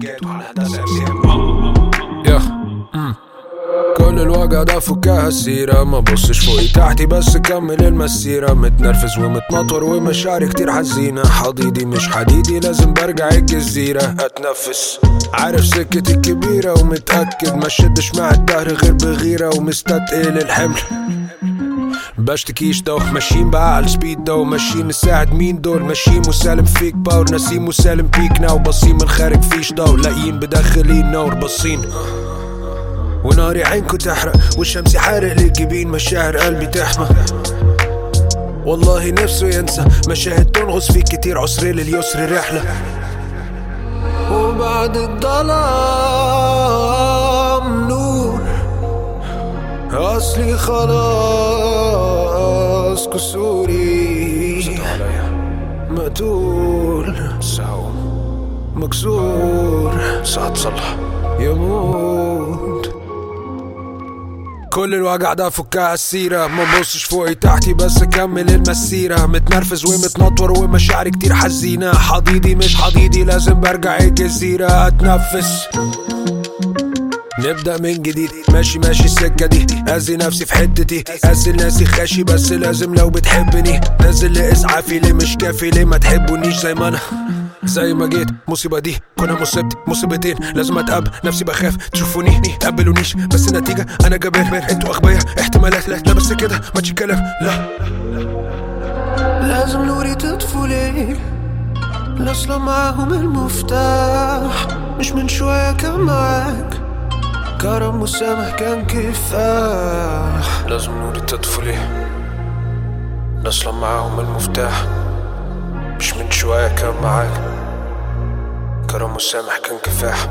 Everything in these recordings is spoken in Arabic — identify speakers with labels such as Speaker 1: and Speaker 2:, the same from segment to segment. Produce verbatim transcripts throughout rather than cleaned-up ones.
Speaker 1: يا كل الوجع ده فكها السيرة، ما بصش فوقي تحتي بس كمل المسيرة. متنرفز ومتنطور ومشاعري كتير حزينة، حضيضي مش حديدي لازم برجع الجزيرة اتنفس. عارف سكتي الكبيرة ومتأكد ما شدش مع الدهر غير بغيرة، ومستتقل الحمل بشتكيش ده ماشيين بعقل سبيد ده، وماشيين نساعد مين دول؟ ماشيين مسالم فيك باور، نسيم مسالم بيك ناو، باصين من الخارج فيش ده، ولاقيين بداخلين نور باصين. وناري عينكو تحرق والشمس حارق للجبين، مشاعر قلبي تحمى والله نفسه ينسى، مشاهد تنغص فيك كتير، عسر لليسر رحلة. وبعد الظلام نور، أصلي خلاص كسوري مقتول مكسور، ساعة تصلح يموت. كل الوجع ده فكها السيرة، ما بصش فوقي تحتي بس كمل المسيرة. متنرفز ومتنطور ومشاعري كتير حزينة، حضيضي مش حضيضي لازم برجع الجزيرة اتنفس. نبدأ من جديد، ماشي ماشي السكة دي، أذي نفسي في حتتي، أذي ناسي خاشي بس لازم لو بتحبني. نازل لإسعافي ليه مش كافي، ليه ما تحبونيش زي ما أنا زي ما جيت. مصيبة دي كنا مصيبتي مصيبتين، لازم أتقبل نفسي بخاف تشوفوني تقبلونيش، بس النتيجة أنا جبان. انتوا أغبياء احتمالات، لا بس كده ما تشي كلام لا. لازم نوري تطفو ليه؟ الأصل معاهم المفتاح، مش من شوية كان معاك كرم مسامح كان كفاح. لازم نوري تطفو ليه؟ الأصل معاهم المفتاح، مش من شوية كان معاك كرم مسامح كان كفاح.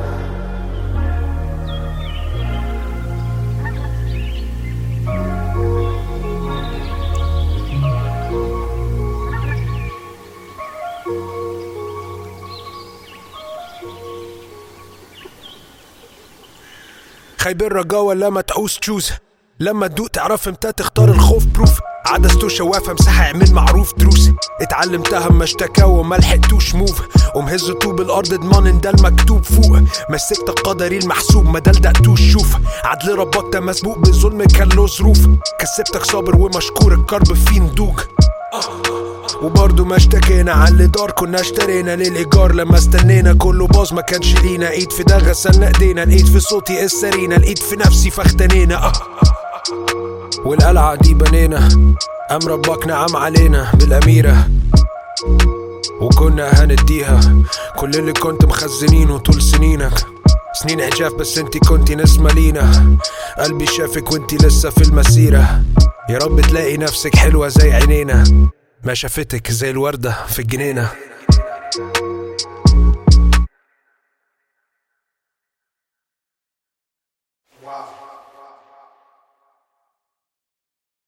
Speaker 1: خايب الرجا ولا ما تعوز تشوز، لما تدوق تعرف امتى تختار الخوف بروف. عدسته شوافة مساحة اعمل معروف دروس، اتعلمتها اما اشتكى وما لحقتوش موف. ومهز طوب الارض ضمان ان ده المكتوب فوق، مسكت قدري المحسوب ما دلدقتوش. شوف عدل ربك ده مسبوق بالظلم كان له ظروف، كسبتك صابر ومشكور الكرب فيه ندوج. وبرضه ما اشتكينا على اللي دار، كنا اشترينا للايجار لما استنينا كله باظ ما كانش لينا. ايد في ده غسلنا ايدينا، الايد في صوتي السرينا، الايد في نفسي فاختنينا. والقلعة دي بنينا قام ربك نعم علينا بالأميرة، وكنا هنديها كل اللي كنت مخزنينه طول سنينك. سنين عجاف بس انتي كنتي نسمة لينا، قلبي شافك وانتي لسه في المسيرة. يا رب تلاقي نفسك حلوة زي عينينا، ما شافتك زي الوردة في الجنينة.